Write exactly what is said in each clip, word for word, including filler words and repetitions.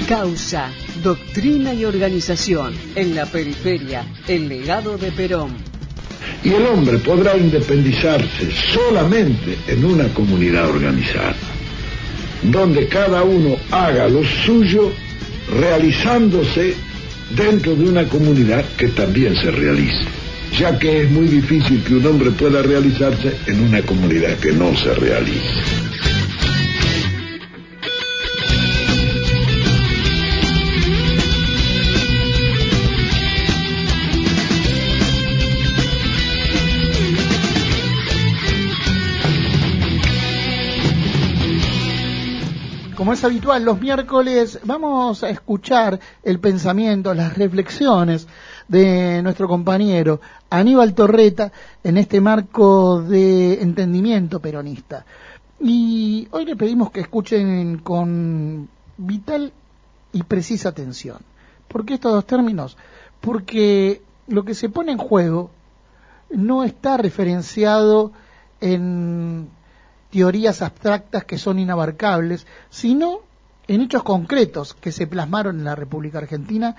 Causa, doctrina y organización. En la periferia, el legado de Perón. Y el hombre podrá independizarse solamente en una comunidad organizada, donde cada uno haga lo suyo, realizándose dentro de una comunidad que también se realice, ya que es muy difícil que un hombre pueda realizarse en una comunidad que no se realice. Como es habitual, los miércoles vamos a escuchar el pensamiento, las reflexiones de nuestro compañero Aníbal Torreta en este marco de entendimiento peronista. Y hoy le pedimos que escuchen con vital y precisa atención. ¿Por qué estos dos términos? Porque lo que se pone en juego no está referenciado en teorías abstractas que son inabarcables, sino en hechos concretos que se plasmaron en la República Argentina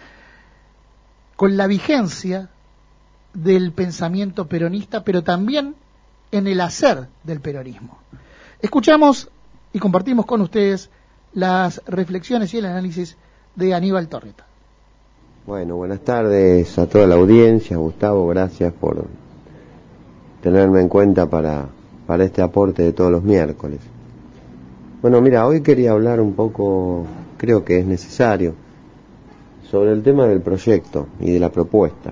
con la vigencia del pensamiento peronista, pero también en el hacer del peronismo. Escuchamos y compartimos con ustedes las reflexiones y el análisis de Aníbal Torreta. Bueno, buenas tardes a toda la audiencia. Gustavo, gracias por tenerme en cuenta para para este aporte de todos los miércoles. Bueno, mira, hoy quería hablar un poco, creo que es necesario, sobre el tema del proyecto y de la propuesta.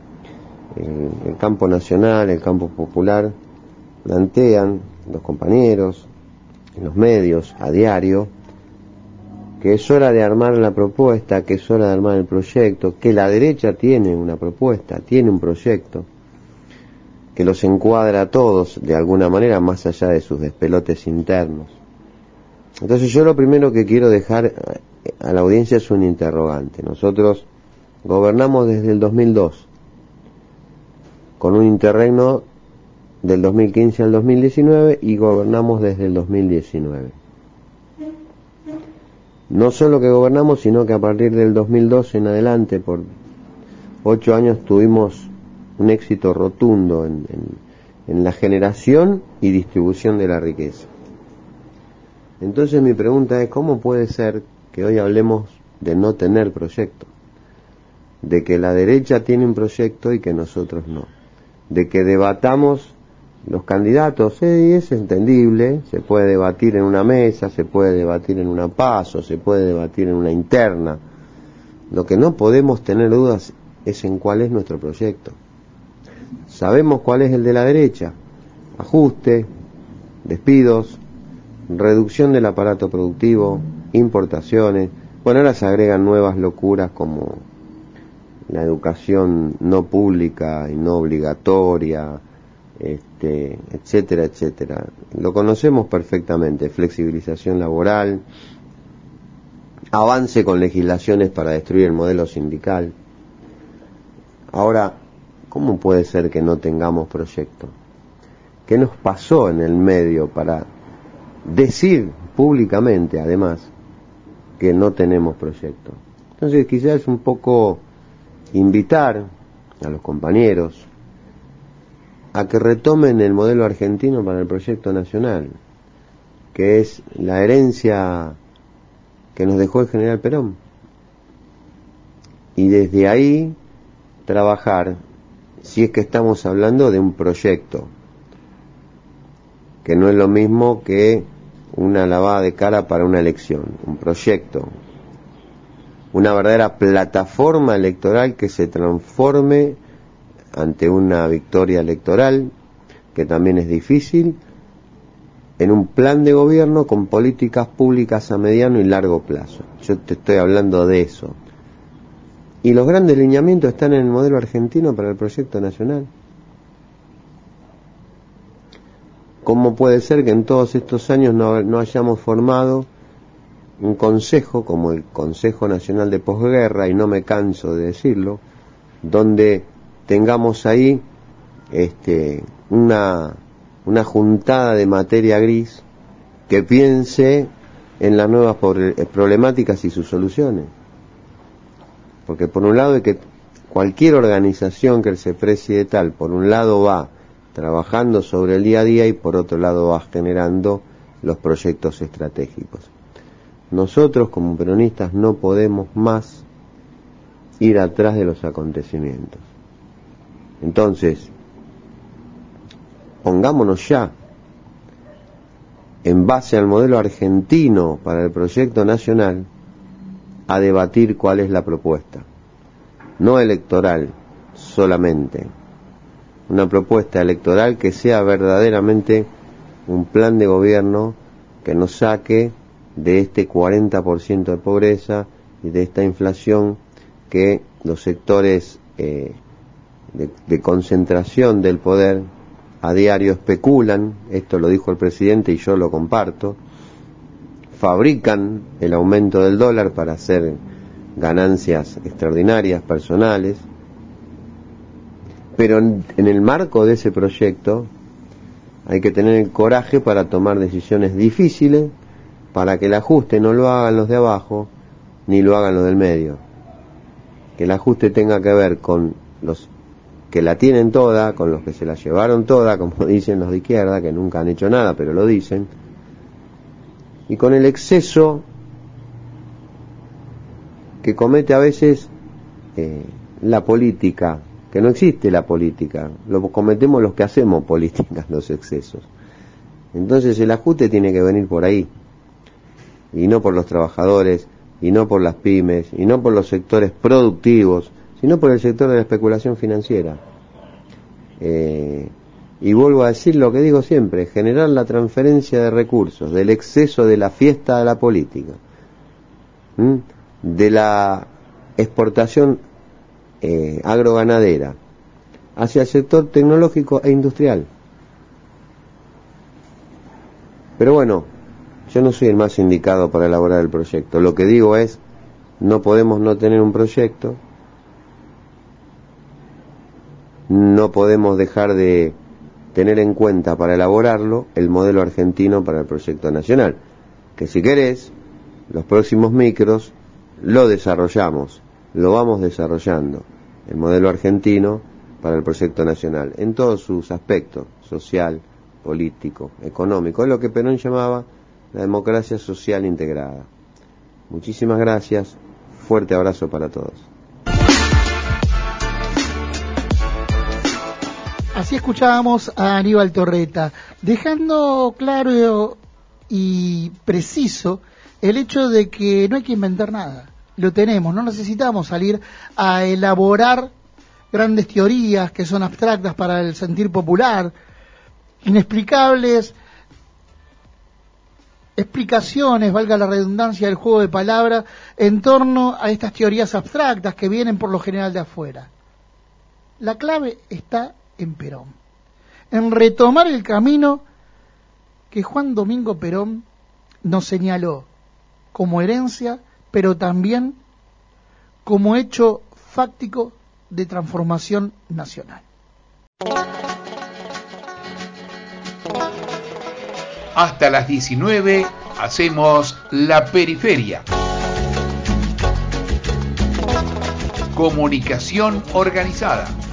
El, el campo nacional, el campo popular, plantean los compañeros, en los medios, a diario, que es hora de armar la propuesta, que es hora de armar el proyecto, que la derecha tiene una propuesta, tiene un proyecto, que los encuadra a todos de alguna manera más allá de sus despelotes internos. Entonces yo lo primero que quiero dejar a la audiencia es un interrogante. Nosotros gobernamos desde el dos mil dos, con un interregno del dos mil quince al dos mil diecinueve, y gobernamos desde el dos mil diecinueve. No solo que gobernamos, sino que a partir del dos mil dos en adelante, por ocho años, tuvimos un éxito rotundo en, en, en la generación y distribución de la riqueza. Entonces mi pregunta es, ¿cómo puede ser que hoy hablemos de no tener proyecto? De que la derecha tiene un proyecto y que nosotros no. De que debatamos los candidatos, sí, es entendible, se puede debatir en una mesa, se puede debatir en una paso, se puede debatir en una interna. Lo que no podemos tener dudas es en cuál es nuestro proyecto. Sabemos cuál es el de la derecha: ajuste, despidos, reducción del aparato productivo, importaciones. Bueno, ahora se agregan nuevas locuras como la educación no pública y no obligatoria, este, etcétera, etcétera. Lo conocemos perfectamente: flexibilización laboral, avance con legislaciones para destruir el modelo sindical. Ahora, ¿cómo puede ser que no tengamos proyecto? ¿Qué nos pasó en el medio para decir públicamente, además, que no tenemos proyecto? Entonces, quizás un poco invitar a los compañeros a que retomen el modelo argentino para el proyecto nacional, que es la herencia que nos dejó el general Perón. Y desde ahí trabajar, si es que estamos hablando de un proyecto, que no es lo mismo que una lavada de cara para una elección. Un proyecto, una verdadera plataforma electoral que se transforme ante una victoria electoral, que también es difícil, en un plan de gobierno con políticas públicas a mediano y largo plazo. Yo te estoy hablando de eso. Y los grandes lineamientos están en el modelo argentino para el proyecto nacional. ¿Cómo puede ser que en todos estos años no, no hayamos formado un consejo como el Consejo Nacional de Posguerra, y no me canso de decirlo, donde tengamos ahí este, una, una juntada de materia gris que piense en las nuevas problemáticas y sus soluciones. Porque por un lado de que cualquier organización que se precie de tal, por un lado va trabajando sobre el día a día y por otro lado va generando los proyectos estratégicos. Nosotros como peronistas no podemos más ir atrás de los acontecimientos. Entonces, pongámonos ya, en base al modelo argentino para el proyecto nacional, a debatir cuál es la propuesta. No electoral solamente. Una propuesta electoral que sea verdaderamente un plan de gobierno que nos saque de este cuarenta por ciento de pobreza y de esta inflación que los sectores eh, de, de concentración del poder a diario especulan. Esto lo dijo el presidente y yo lo comparto. Fabrican el aumento del dólar para hacer ganancias extraordinarias, personales, pero en, en el marco de ese proyecto hay que tener el coraje para tomar decisiones difíciles, para que el ajuste no lo hagan los de abajo, ni lo hagan los del medio. Que el ajuste tenga que ver con los que la tienen toda, con los que se la llevaron toda, como dicen los de izquierda, que nunca han hecho nada, pero lo dicen, y con el exceso que comete a veces eh, la política, que no existe la política, lo cometemos los que hacemos políticas, los excesos. Entonces el ajuste tiene que venir por ahí, y no por los trabajadores, y no por las pymes, y no por los sectores productivos, sino por el sector de la especulación financiera. Eh, y vuelvo a decir lo que digo siempre, generar la transferencia de recursos, del exceso de la fiesta de la política, ¿Mm? de la exportación eh, agroganadera, hacia el sector tecnológico e industrial. Pero bueno, yo no soy el más indicado para elaborar el proyecto. Lo que digo es, no podemos no tener un proyecto, no podemos dejar de tener en cuenta para elaborarlo el modelo argentino para el proyecto nacional, que si querés, los próximos micros lo desarrollamos, lo vamos desarrollando, el modelo argentino para el proyecto nacional, en todos sus aspectos, social, político, económico, es lo que Perón llamaba la democracia social integrada. Muchísimas gracias, fuerte abrazo para todos. Así escuchábamos a Aníbal Torreta, dejando claro y preciso el hecho de que no hay que inventar nada, lo tenemos, no necesitamos salir a elaborar grandes teorías que son abstractas para el sentir popular, inexplicables explicaciones, valga la redundancia del juego de palabras, en torno a estas teorías abstractas que vienen por lo general de afuera. La clave está en Perón, en retomar el camino que Juan Domingo Perón nos señaló como herencia, pero también como hecho fáctico de transformación nacional. Hasta las diecinueve hacemos La Periferia. Comunicación organizada.